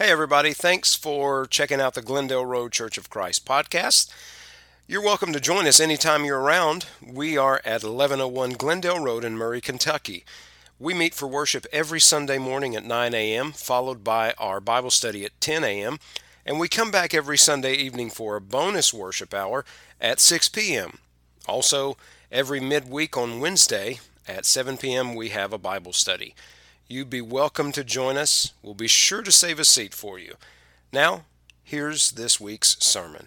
Hey, everybody. Thanks for checking out the Glendale Road Church of Christ podcast. You're welcome to join us anytime you're around. We are at 1101 Glendale Road in Murray, Kentucky. We meet for worship every Sunday morning at 9 a.m., followed by our Bible study at 10 a.m., and we come back every Sunday evening for a bonus worship hour at 6 p.m. Also, every midweek on Wednesday at 7 p.m., we have a Bible study. You'd be welcome to join us. We'll be sure to save a seat for you. Now, here's this week's sermon.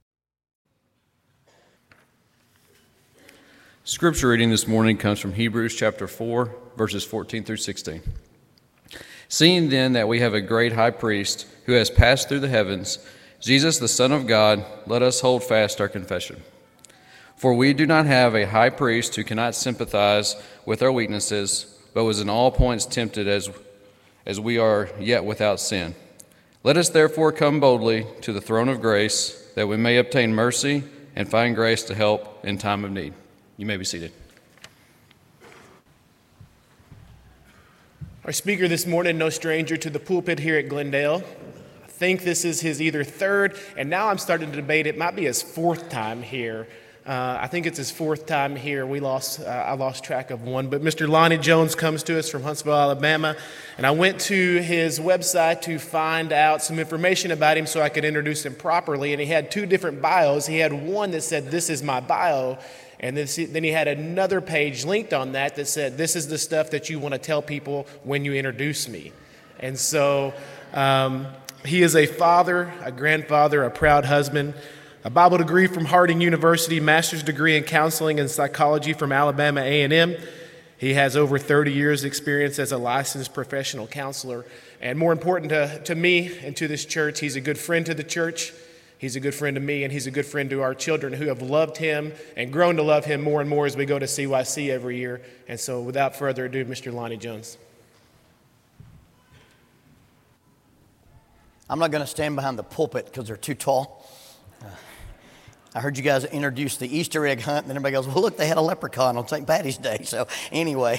Scripture reading this morning comes from Hebrews chapter 4, verses 14 through 16. Seeing then that we have a great high priest who has passed through the heavens, Jesus the Son of God, let us hold fast our confession. For we do not have a high priest who cannot sympathize with our weaknesses, but was in all points tempted as we are, yet without sin. Let us therefore come boldly to the throne of grace, that we may obtain mercy and find grace to help in time of need. You may be seated. Our speaker this morning, no stranger to the pulpit here at Glendale. I think this is his either third, and now I'm starting to debate it might be his fourth time here. I think it's his fourth time here. I lost track of one. But Mr. Lonnie Jones comes to us from Huntsville, Alabama. And I went to his website to find out some information about him so I could introduce him properly. And he had two different bios. He had one that said, "This is my bio." And then he had another page linked on that said, "This is the stuff that you want to tell people when you introduce me." And so he is a father, a grandfather, a proud husband, a Bible degree from Harding University, master's degree in counseling and psychology from Alabama A&M. He has over 30 years experience as a licensed professional counselor. And more important to me and to this church, he's a good friend to the church. He's a good friend to me, and he's a good friend to our children who have loved him and grown to love him more and more as we go to CYC every year. And so without further ado, Mr. Lonnie Jones. I'm not going to stand behind the pulpit because they're too tall. I heard you guys introduce the Easter egg hunt, and then everybody goes, "Well, look, they had a leprechaun on St. Patty's Day." So anyway,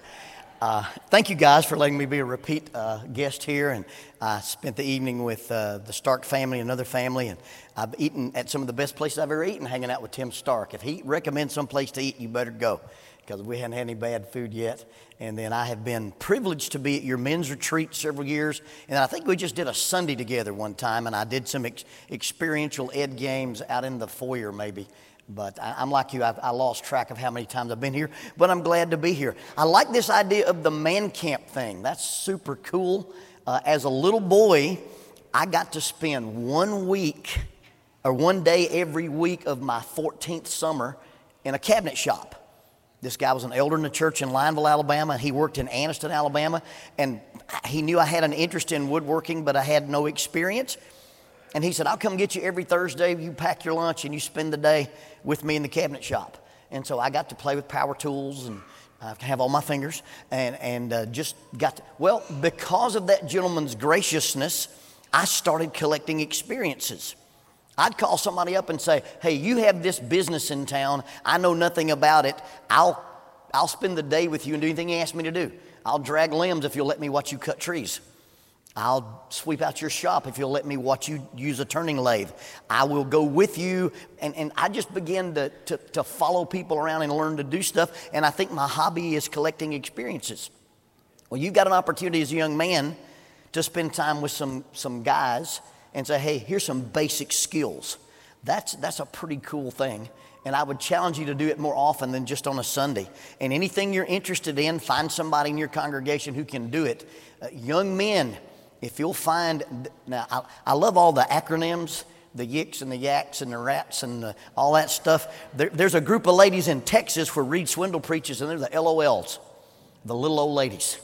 thank you guys for letting me be a repeat guest here. And I spent the evening with the Stark family, another family, and I've eaten at some of the best places I've ever eaten hanging out with Tim Stark. If he recommends some place to eat, you better go, because we hadn't had any bad food yet. And then I have been privileged to be at your men's retreat several years. And I think we just did a Sunday together one time, and I did some experiential ed games out in the foyer maybe. But I'm like you, I lost track of how many times I've been here, but I'm glad to be here. I like this idea of the man camp thing. That's super cool. As a little boy, I got to spend 1 week or 1 day every week of my 14th summer in a cabinet shop. This guy was an elder in the church in Lineville, Alabama, and he worked in Anniston, Alabama, and he knew I had an interest in woodworking, but I had no experience. And he said, "I'll come get you every Thursday. You pack your lunch and you spend the day with me in the cabinet shop." And so I got to play with power tools, and I have all my fingers, and just got to, well, because of that gentleman's graciousness, I started collecting experiences. I'd call somebody up and say, "Hey, you have this business in town. I know nothing about it. I'll spend the day with you and do anything you ask me to do. I'll drag limbs if you'll let me watch you cut trees. I'll sweep out your shop if you'll let me watch you use a turning lathe. I will go with you." And I just began to follow people around and learn to do stuff. And I think my hobby is collecting experiences. Well, you've got an opportunity as a young man to spend time with some guys and say, "Hey, here's some basic skills." That's a pretty cool thing. And I would challenge you to do it more often than just on a Sunday. And anything you're interested in, find somebody in your congregation who can do it. Young men, if you'll find, now I love all the acronyms, the yiks and the yaks and the rats and all that stuff. There's a group of ladies in Texas where Reed Swindle preaches, and they're the LOLs, the little old ladies.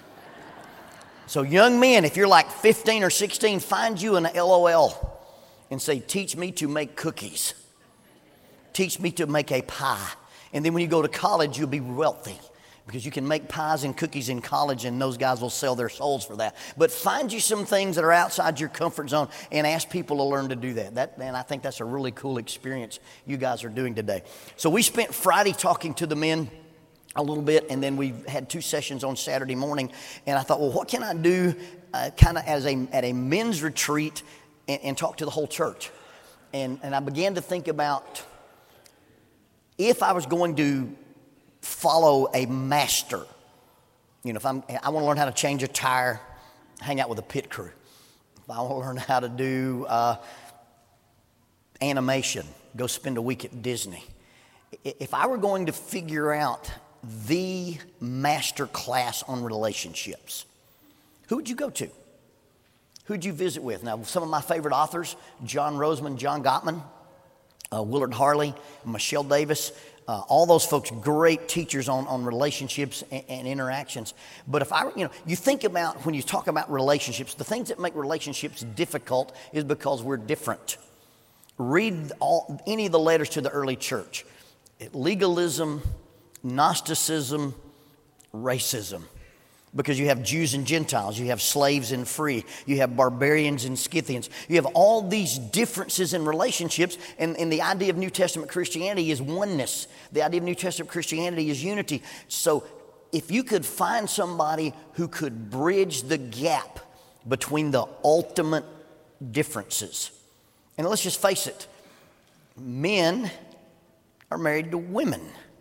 So young men, if you're like 15 or 16, find you an LOL and say, "Teach me to make cookies. Teach me to make a pie." And then when you go to college, you'll be wealthy, because you can make pies and cookies in college, and those guys will sell their souls for that. But find you some things that are outside your comfort zone and ask people to learn to do that. And I think that's a really cool experience you guys are doing today. So we spent Friday talking to the men a little bit, and then we had 2 sessions on Saturday morning. And I thought, well, what can I do kind of at a men's retreat and talk to the whole church? And I began to think about if I was going to follow a master. You know, if I want to learn how to change a tire, hang out with a pit crew. If I want to learn how to do animation, go spend a week at Disney. If I were going to figure out the master class on relationships, who would you go to? Who'd you visit with? Now, some of my favorite authors, John Roseman, John Gottman, Willard Harley, Michelle Davis, all those folks, great teachers on relationships and interactions. But if you think about, when you talk about relationships, the things that make relationships difficult is because we're different. Read any of the letters to the early church. Legalism, Gnosticism, racism. Because you have Jews and Gentiles, you have slaves and free, you have barbarians and Scythians. You have all these differences in relationships, and the idea of New Testament Christianity is oneness. The idea of New Testament Christianity is unity. So if you could find somebody who could bridge the gap between the ultimate differences, and let's just face it, men are married to women,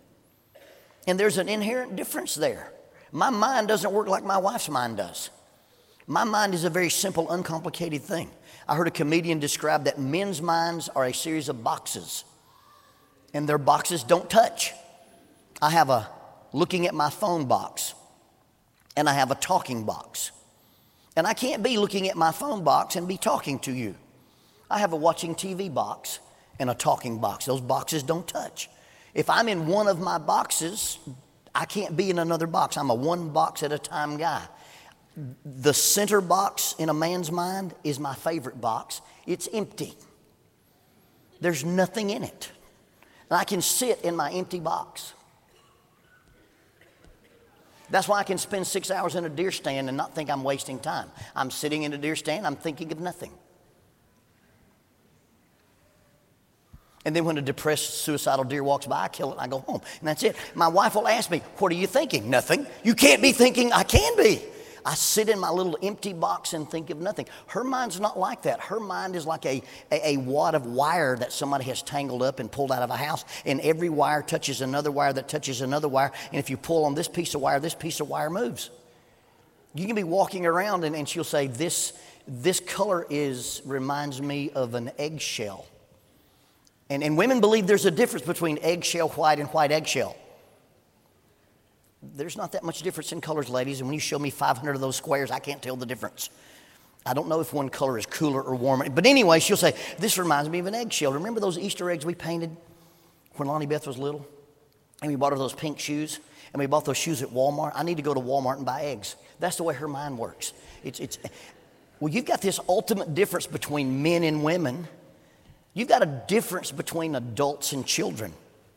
and there's an inherent difference there. My mind doesn't work like my wife's mind does. My mind is a very simple, uncomplicated thing. I heard a comedian describe that men's minds are a series of boxes, and their boxes don't touch. I have a looking at my phone box, and I have a talking box. And I can't be looking at my phone box and be talking to you. I have a watching TV box and a talking box. Those boxes don't touch. If I'm in one of my boxes, I can't be in another box. I'm a one box at a time guy. The center box in a man's mind is my favorite box. It's empty. There's nothing in it. And I can sit in my empty box. That's why I can spend 6 hours in a deer stand and not think I'm wasting time. I'm sitting in a deer stand, I'm thinking of nothing. And then when a depressed, suicidal deer walks by, I kill it and I go home. And that's it. My wife will ask me, what are you thinking? Nothing. You can't be thinking. I can be. I sit in my little empty box and think of nothing. Her mind's not like that. Her mind is like a wad of wire that somebody has tangled up and pulled out of a house. And every wire touches another wire that touches another wire. And if you pull on this piece of wire moves. You can be walking around and she'll say, this color reminds me of an eggshell. And women believe there's a difference between eggshell white and white eggshell. There's not that much difference in colors, ladies, and when you show me 500 of those squares, I can't tell the difference. I don't know if one color is cooler or warmer. But anyway, she'll say, this reminds me of an eggshell. Remember those Easter eggs we painted when Lonnie Beth was little? And we bought her those pink shoes, and we bought those shoes at Walmart. I need to go to Walmart and buy eggs. That's the way her mind works. Well, you've got this ultimate difference between men and women. You've got a difference between adults and children.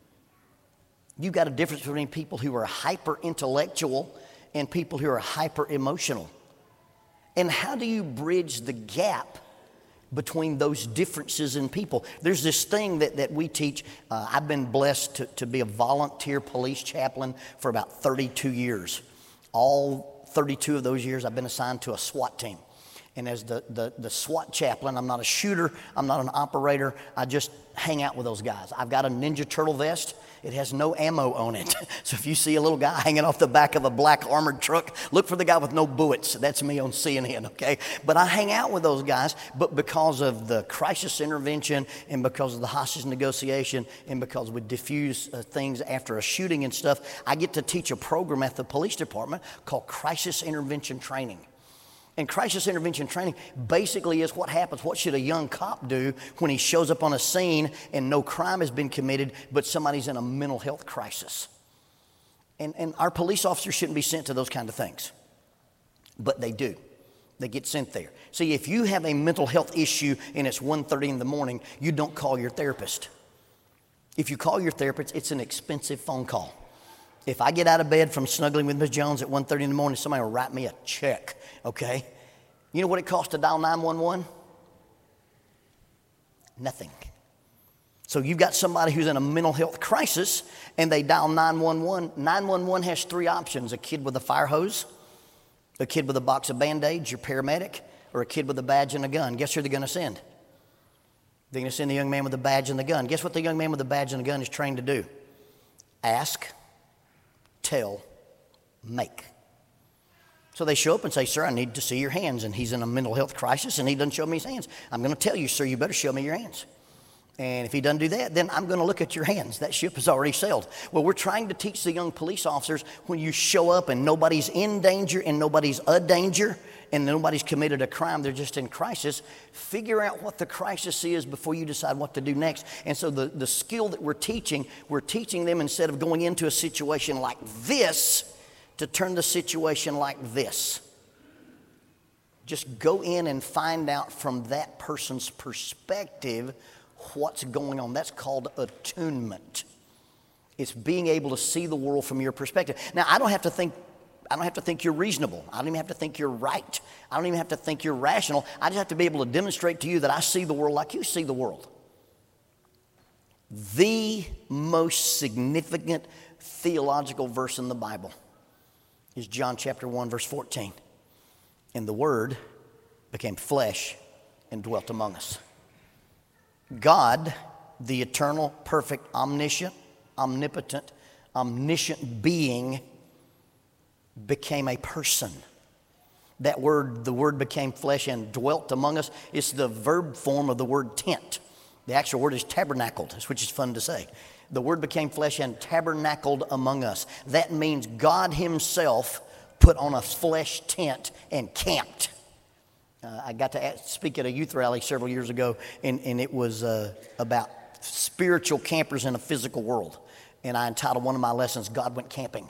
You've got a difference between people who are hyper-intellectual and people who are hyper-emotional. And how do you bridge the gap between those differences in people? There's this thing that we teach. I've been blessed to be a volunteer police chaplain for about 32 years. All 32 of those years I've been assigned to a SWAT team. And as the SWAT chaplain, I'm not a shooter, I'm not an operator, I just hang out with those guys. I've got a Ninja Turtle vest. It has no ammo on it. So if you see a little guy hanging off the back of a black armored truck, look for the guy with no bullets. That's me on CNN, okay? But I hang out with those guys, but because of the crisis intervention and because of the hostage negotiation and because we diffuse things after a shooting and stuff, I get to teach a program at the police department called Crisis Intervention Training. And crisis intervention training basically is what happens. What should a young cop do when he shows up on a scene and no crime has been committed, but somebody's in a mental health crisis? And our police officers shouldn't be sent to those kind of things. But they do. They get sent there. See, if you have a mental health issue and it's 1:30 in the morning, you don't call your therapist. If you call your therapist, it's an expensive phone call. If I get out of bed from snuggling with Ms. Jones at 1:30 in the morning, somebody will write me a check, okay? You know what it costs to dial 911? Nothing. So you've got somebody who's in a mental health crisis and they dial 911. 911 has three options: a kid with a fire hose, a kid with a box of Band-Aids, your paramedic, or a kid with a badge and a gun. Guess who they're going to send? They're going to send the young man with the badge and the gun. Guess what the young man with the badge and the gun is trained to do? Ask, tell, make. So they show up and say, "Sir, I need to see your hands." And he's in a mental health crisis and he doesn't show me his hands. "I'm going to tell you, sir, you better show me your hands. And if he doesn't do that, then I'm going to look at your hands. That ship has already sailed." Well, we're trying to teach the young police officers, when you show up and nobody's in danger and nobody's a danger and nobody's committed a crime, they're just in crisis, figure out what the crisis is before you decide what to do next. And so the skill that we're teaching them, instead of going into a situation like this, to turn the situation like this. Just go in and find out from that person's perspective what's going on. That's called attunement. It's being able to see the world from your perspective. Now, I don't have to think you're reasonable. I don't even have to think you're right. I don't even have to think you're rational. I just have to be able to demonstrate to you that I see the world like you see the world. The most significant theological verse in the Bible is John chapter 1, verse 14. "And the Word became flesh and dwelt among us." God, the eternal, perfect, omniscient, omnipotent, omniscient being, became a person. That word, the Word became flesh and dwelt among us, it's the verb form of the word tent. The actual word is tabernacled, which is fun to say. The Word became flesh and tabernacled among us. That means God Himself put on a flesh tent and camped. I got to speak at a youth rally several years ago, and it was about spiritual campers in a physical world. And I entitled one of my lessons, "God Went Camping."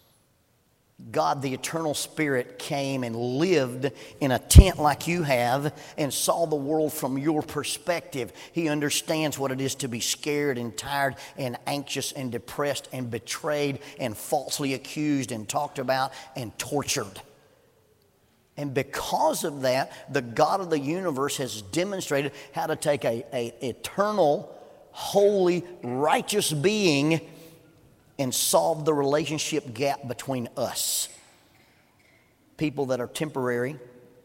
God, the eternal Spirit, came and lived in a tent like you have and saw the world from your perspective. He understands what it is to be scared and tired and anxious and depressed and betrayed and falsely accused and talked about and tortured. And because of that, the God of the universe has demonstrated how to take a eternal, holy, righteous being and solve the relationship gap between us. People that are temporary,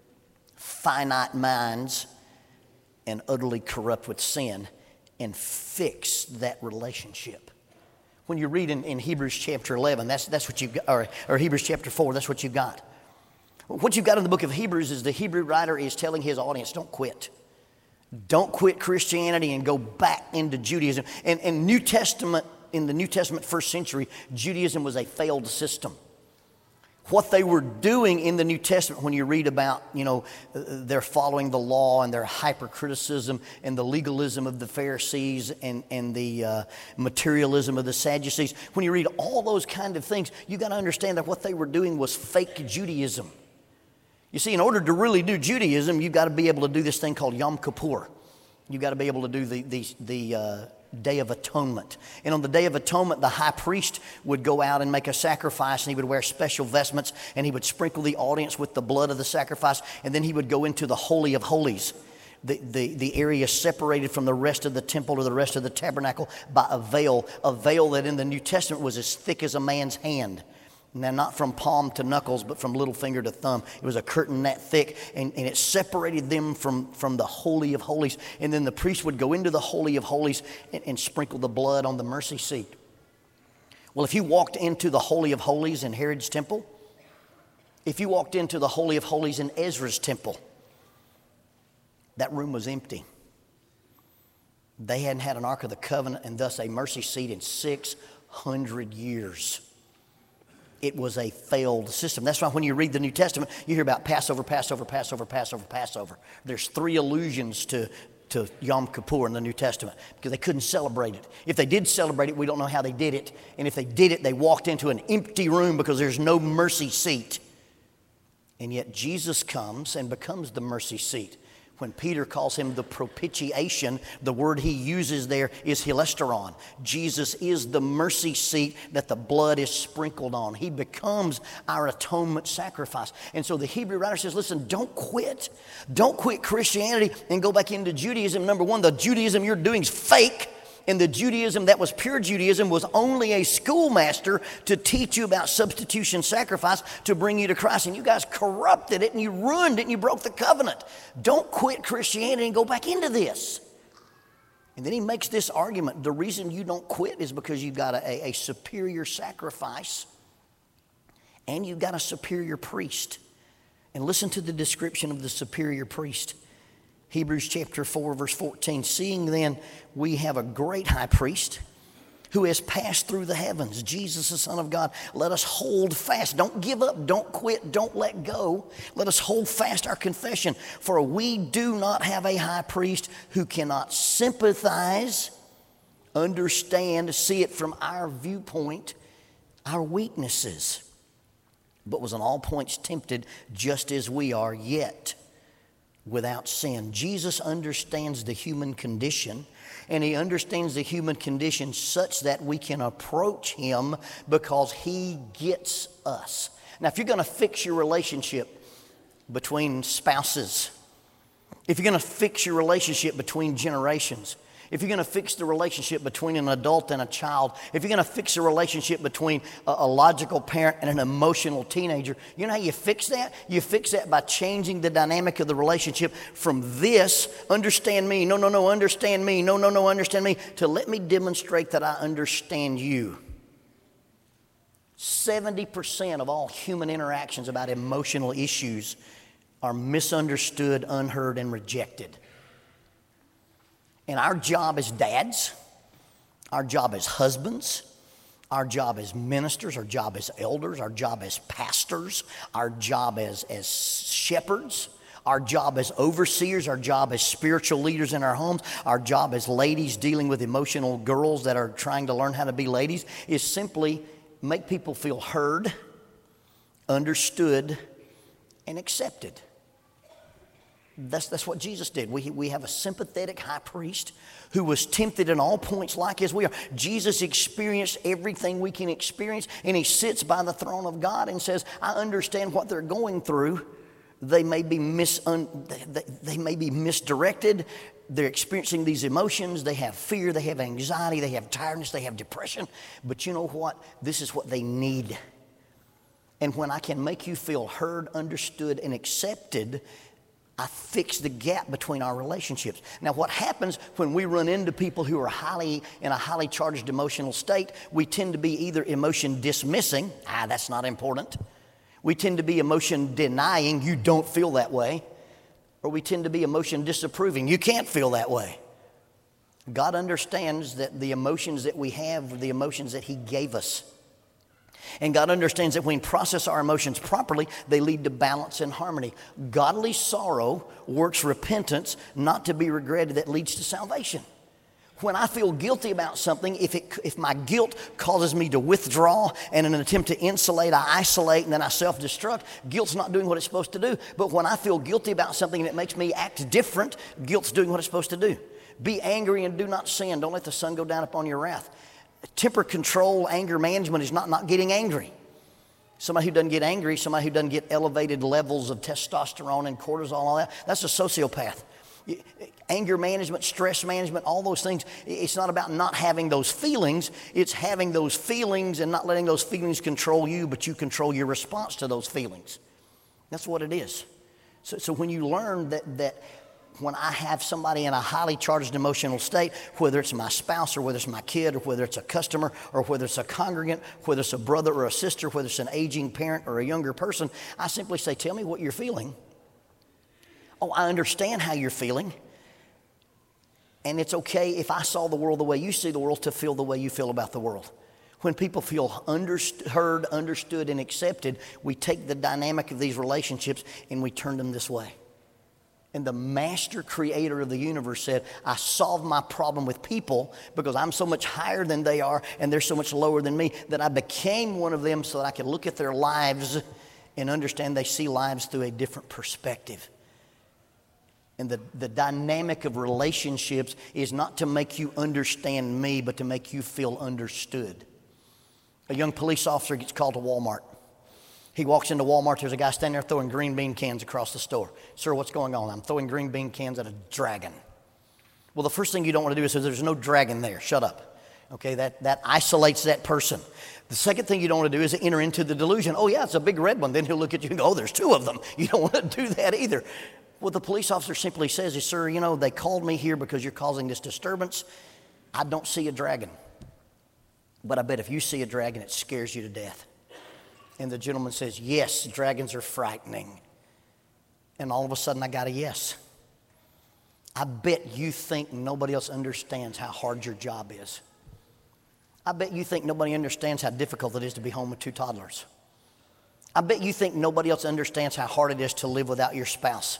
finite minds, and utterly corrupt with sin, and fix that relationship. When you read in Hebrews chapter 11, that's what you've got, or Hebrews chapter 4, that's what you've got. What you've got in the book of Hebrews is the Hebrew writer is telling his audience, don't quit. Don't quit Christianity and go back into Judaism. And in the New Testament first century, Judaism was a failed system. What they were doing in the New Testament, when you read about, they're following the law and their hypercriticism and the legalism of the Pharisees and the materialism of the Sadducees, when you read all those kind of things, you got to understand that what they were doing was fake Judaism. You see, in order to really do Judaism, you've got to be able to do this thing called Yom Kippur. You've got to be able to do the Day of Atonement. And on the Day of Atonement, the high priest would go out and make a sacrifice, and he would wear special vestments, and he would sprinkle the audience with the blood of the sacrifice, and then he would go into the Holy of Holies, the area separated from the rest of the temple or the rest of the tabernacle by a veil that in the New Testament was as thick as a man's hand. Now, not from palm to knuckles, but from little finger to thumb. It was a curtain that thick, and it separated them from the Holy of Holies. And then the priest would go into the Holy of Holies and sprinkle the blood on the mercy seat. Well, if you walked into the Holy of Holies in Herod's temple, if you walked into the Holy of Holies in Ezra's temple, that room was empty. They hadn't had an Ark of the Covenant and thus a mercy seat in 600 years. It was a failed system. That's why when you read the New Testament, you hear about Passover, Passover, Passover, Passover, Passover. There's 3 allusions to Yom Kippur in the New Testament because they couldn't celebrate it. If they did celebrate it, we don't know how they did it. And if they did it, they walked into an empty room because there's no mercy seat. And yet Jesus comes and becomes the mercy seat. When Peter calls him the propitiation, the word he uses there is hilasteron. Jesus is the mercy seat that the blood is sprinkled on. He becomes our atonement sacrifice. And so the Hebrew writer says, listen, don't quit. Don't quit Christianity and go back into Judaism. Number one, the Judaism you're doing is fake. And the Judaism that was pure Judaism was only a schoolmaster to teach you about substitution sacrifice to bring you to Christ. And you guys corrupted it and you ruined it and you broke the covenant. Don't quit Christianity and go back into this. And then he makes this argument. The reason you don't quit is because you've got a superior sacrifice and you've got a superior priest. And listen to the description of the superior priest. Hebrews chapter 4, verse 14. Seeing then we have a great high priest who has passed through the heavens, Jesus the Son of God, let us hold fast. Don't give up, don't quit, don't let go. Let us hold fast our confession. For we do not have a high priest who cannot sympathize, understand, see it from our viewpoint, our weaknesses, but was in all points tempted just as we are, yet without sin. Jesus understands the human condition, and he understands the human condition such that we can approach him because he gets us. Now, if you're going to fix your relationship between spouses, if you're going to fix your relationship between generations, if you're going to fix the relationship between an adult and a child, if you're going to fix a relationship between a logical parent and an emotional teenager, you know how you fix that? You fix that by changing the dynamic of the relationship from this, understand me, no, understand me, no, understand me, to let me demonstrate that I understand you. 70% of all human interactions about emotional issues are misunderstood, unheard, and rejected. And our job as dads, our job as husbands, our job as ministers, our job as elders, our job as pastors, our job as shepherds, our job as overseers, our job as spiritual leaders in our homes, our job as ladies dealing with emotional girls that are trying to learn how to be ladies is simply make people feel heard, understood, and accepted. That's what Jesus did. We have a sympathetic high priest who was tempted in all points like as we are. Jesus experienced everything we can experience, and he sits by the throne of God and says, I understand what they're going through. They may be misdirected. They're experiencing these emotions. They have fear. They have anxiety. They have tiredness. They have depression. But you know what? This is what they need. And when I can make you feel heard, understood, and accepted, I fix the gap between our relationships. Now, what happens when we run into people who are in a highly charged emotional state, we tend to be either emotion dismissing, that's not important. We tend to be emotion denying, you don't feel that way. Or we tend to be emotion disapproving, you can't feel that way. God understands that the emotions that we have are the emotions that he gave us. And God understands that when we process our emotions properly, they lead to balance and harmony. Godly sorrow works repentance, not to be regretted, that leads to salvation. When I feel guilty about something, if my guilt causes me to withdraw and in an attempt to insulate, I isolate and then I self-destruct, guilt's not doing what it's supposed to do. But when I feel guilty about something and it makes me act different, guilt's doing what it's supposed to do. Be angry and do not sin. Don't let the sun go down upon your wrath. Temper control, anger management is not getting angry. Somebody who doesn't get angry, somebody who doesn't get elevated levels of testosterone and cortisol, all that, that's a sociopath. Anger management, stress management, all those things, it's not about not having those feelings. It's having those feelings and not letting those feelings control you, but you control your response to those feelings. That's what it is. So when you learn that when I have somebody in a highly charged emotional state, whether it's my spouse or whether it's my kid or whether it's a customer or whether it's a congregant, whether it's a brother or a sister, whether it's an aging parent or a younger person, I simply say, tell me what you're feeling. Oh, I understand how you're feeling. And it's okay if I saw the world the way you see the world to feel the way you feel about the world. When people feel heard, understood, and accepted, we take the dynamic of these relationships and we turn them this way. And the master creator of the universe said, I solved my problem with people because I'm so much higher than they are and they're so much lower than me that I became one of them so that I could look at their lives and understand they see lives through a different perspective. And the dynamic of relationships is not to make you understand me, but to make you feel understood. A young police officer gets called to Walmart. He walks into Walmart, there's a guy standing there throwing green bean cans across the store. Sir, what's going on? I'm throwing green bean cans at a dragon. Well, the first thing you don't want to do is say, there's no dragon there. Shut up. Okay, that isolates that person. The second thing you don't want to do is enter into the delusion. Oh, yeah, it's a big red one. Then he'll look at you and go, oh, there's two of them. You don't want to do that either. What the police officer simply says is, sir, they called me here because you're causing this disturbance. I don't see a dragon. But I bet if you see a dragon, it scares you to death. And the gentleman says, yes, dragons are frightening. And all of a sudden, I got a yes. I bet you think nobody else understands how hard your job is. I bet you think nobody understands how difficult it is to be home with 2 toddlers. I bet you think nobody else understands how hard it is to live without your spouse.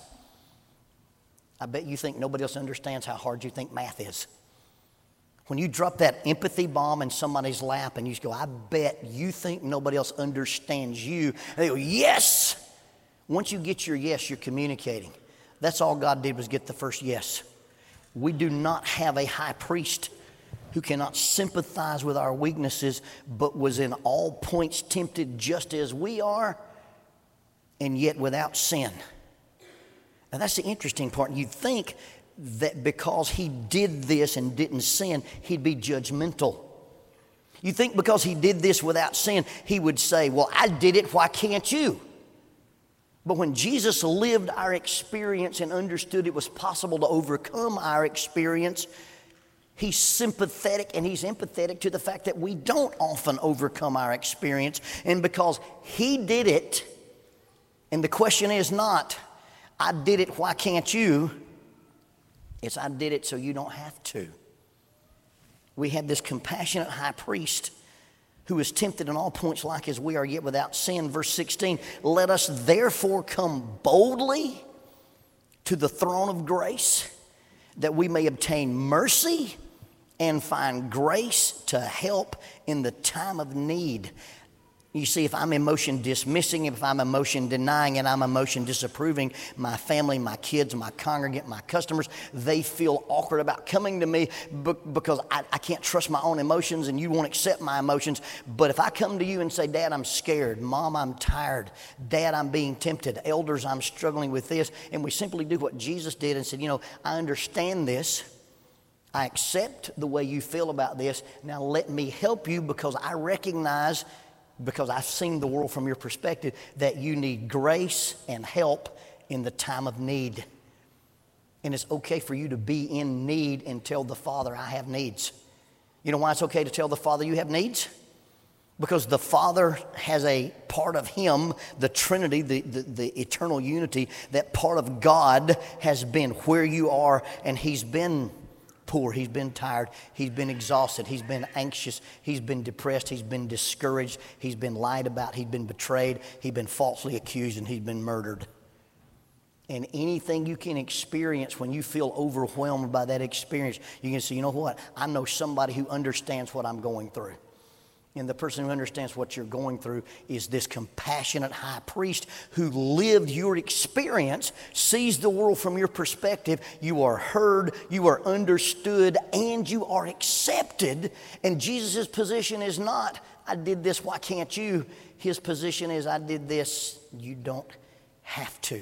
I bet you think nobody else understands how hard you think math is. When you drop that empathy bomb in somebody's lap and you just go, I bet you think nobody else understands you. And they go, yes. Once you get your yes, you're communicating. That's all God did was get the first yes. We do not have a high priest who cannot sympathize with our weaknesses, but was in all points tempted just as we are, and yet without sin. Now that's the interesting part. You'd think that because he did this and didn't sin, he'd be judgmental. You think because he did this without sin, he would say, well, I did it, why can't you? But when Jesus lived our experience and understood it was possible to overcome our experience, he's sympathetic and he's empathetic to the fact that we don't often overcome our experience. And because he did it, and the question is not, I did it, why can't you? It's, I did it so you don't have to. We have this compassionate high priest who is tempted in all points like as we are, yet without sin. Verse 16, let us therefore come boldly to the throne of grace, that we may obtain mercy and find grace to help in the time of need. You see, if I'm emotion dismissing, if I'm emotion denying, and I'm emotion disapproving, my family, my kids, my congregant, my customers, they feel awkward about coming to me because I can't trust my own emotions and you won't accept my emotions. But if I come to you and say, Dad, I'm scared. Mom, I'm tired. Dad, I'm being tempted. Elders, I'm struggling with this. And we simply do what Jesus did and said, I understand this. I accept the way you feel about this. Now let me help you because I recognize, because I've seen the world from your perspective, that you need grace and help in the time of need. And it's okay for you to be in need and tell the Father, I have needs. You know why it's okay to tell the Father you have needs? Because the Father has a part of Him, the Trinity, the eternal unity, that part of God has been where you are, and He's been poor, he's been tired, he's been exhausted, he's been anxious, he's been depressed, he's been discouraged, he's been lied about, he's been betrayed, he's been falsely accused, and he's been murdered. And anything you can experience when you feel overwhelmed by that experience, you can say, you know what? I know somebody who understands what I'm going through. And the person who understands what you're going through is this compassionate high priest who lived your experience, sees the world from your perspective. You are heard, you are understood, and you are accepted. And Jesus' position is not, I did this, why can't you? His position is, I did this, you don't have to.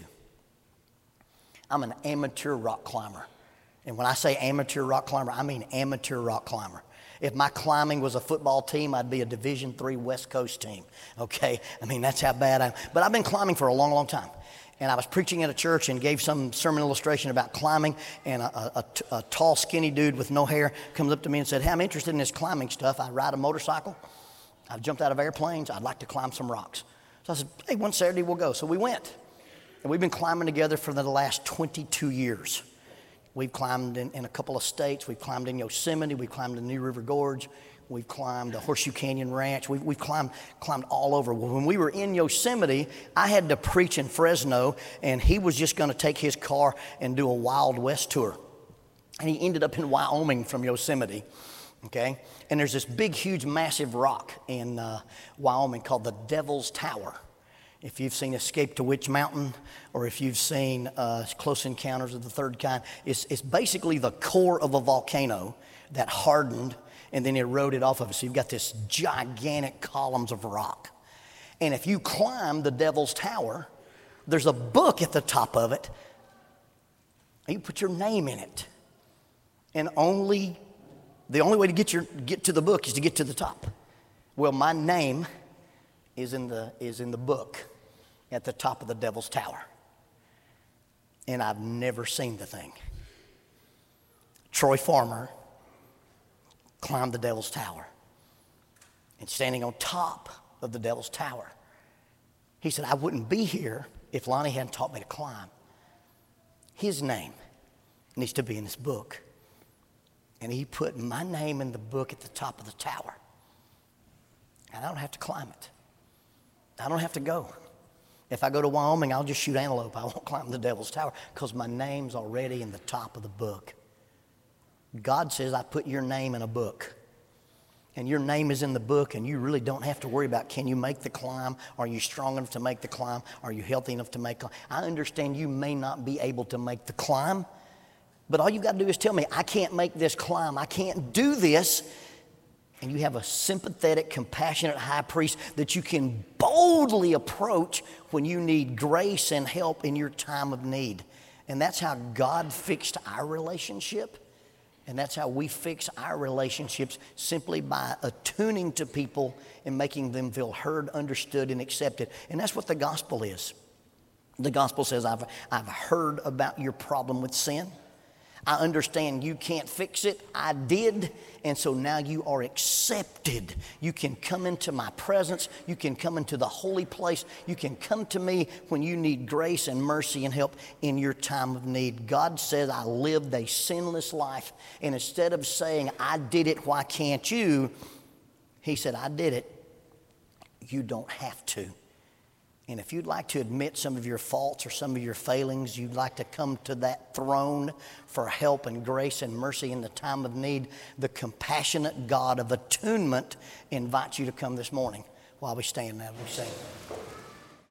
I'm an amateur rock climber. And when I say amateur rock climber, I mean amateur rock climber. If my climbing was a football team, I'd be a Division III West Coast team, okay? I mean, that's how bad I am. But I've been climbing for a long, long time. And I was preaching at a church and gave some sermon illustration about climbing, and a tall, skinny dude with no hair comes up to me and said, hey, I'm interested in this climbing stuff. I ride a motorcycle. I've jumped out of airplanes. I'd like to climb some rocks. So I said, hey, one Saturday we'll go. So we went. And we've been climbing together for the last 22 years. We've climbed in a couple of states. We've climbed in Yosemite. We've climbed in New River Gorge. We've climbed the Horseshoe Canyon Ranch. We've climbed all over. Well, when we were in Yosemite, I had to preach in Fresno, and he was just going to take his car and do a Wild West tour. And he ended up in Wyoming from Yosemite, okay? And there's this big, huge, massive rock in Wyoming called the Devil's Tower. If you've seen Escape to Witch Mountain, or if you've seen Close Encounters of the Third Kind, it's basically the core of a volcano that hardened and then eroded off of it. So you've got this gigantic columns of rock. And if you climb the Devil's Tower, there's a book at the top of it, and you put your name in it. And the only way to get to the book is to get to the top. Well, my name is in the book at the top of the Devil's Tower. And I've never seen the thing. Troy Farmer climbed the Devil's Tower. And standing on top of the Devil's Tower, he said, I wouldn't be here if Lonnie hadn't taught me to climb. His name needs to be in this book. And he put my name in the book at the top of the tower. And I don't have to climb it. I don't have to go. If I go to Wyoming, I'll just shoot antelope. I won't climb the Devil's Tower because my name's already in the top of the book. God says I put your name in a book. And your name is in the book, and you really don't have to worry about, can you make the climb? Are you strong enough to make the climb? Are you healthy enough to make the climb? I understand you may not be able to make the climb, but all you've got to do is tell me, I can't make this climb. I can't do this. And you have a sympathetic, compassionate high priest that you can boldly approach when you need grace and help in your time of need. And that's how God fixed our relationship. And that's how we fix our relationships, simply by attuning to people and making them feel heard, understood, and accepted. And that's what the gospel is. The gospel says, I've heard about your problem with sin. I understand you can't fix it. I did. And so now you are accepted. You can come into my presence. You can come into the holy place. You can come to me when you need grace and mercy and help in your time of need. God says, I lived a sinless life. And instead of saying, I did it, why can't you? He said, I did it. You don't have to. And if you'd like to admit some of your faults or some of your failings, you'd like to come to that throne for help and grace and mercy in the time of need, the compassionate God of attunement invites you to come this morning while we stand and we sing.